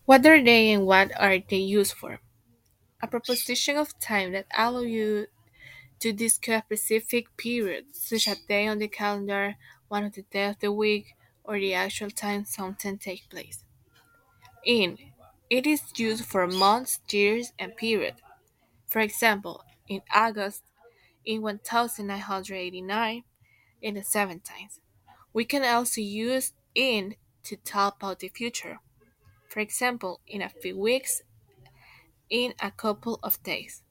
What are they and what are they used for? A proposition of time that allow you to discuss a specific period, such as day on the calendar, one of the days of the week, or the actual time something takes place. In it is used for months, years, and period. For example, in August in 1989 in the 17th. We can also use in to talk about the future. For example, in a few weeks, in a couple of days.